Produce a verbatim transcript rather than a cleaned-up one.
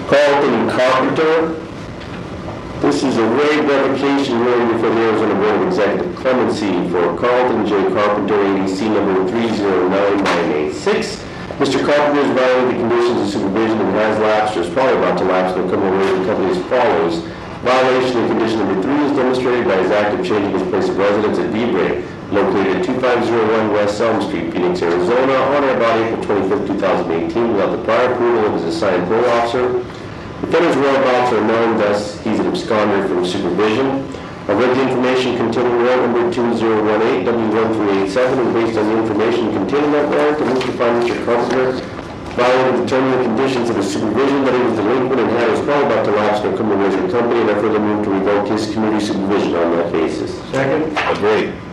Carlton Carpenter. This is a waived revocation hearing before the Arizona Board of Executive Clemency for Carlton J. Carpenter, A D C number three zero nine nine eight six. Mister Carpenter has violated the conditions of supervision and has lapsed or is probably about to lapse in the criminal rating company as follows. Violation of condition number three is demonstrated by his act of changing his place of residence at V-Break, located at two five zero one West Elm Street, Phoenix, Arizona, on or about April twenty-fifth, two thousand eighteen, without the prior approval of his assigned parole officer. The defendant's whereabouts are known, thus he's an absconder from supervision. I've read the information containing warrant number two zero one eight W one three eight seven, and based on the information containing that warrant, I move to find Mister Carpenter violated the terms and conditions of his supervision, that he was delinquent and had his call about to lapse in a criminal rating company, and I further move to revoke his community supervision on that basis. Second. Agreed.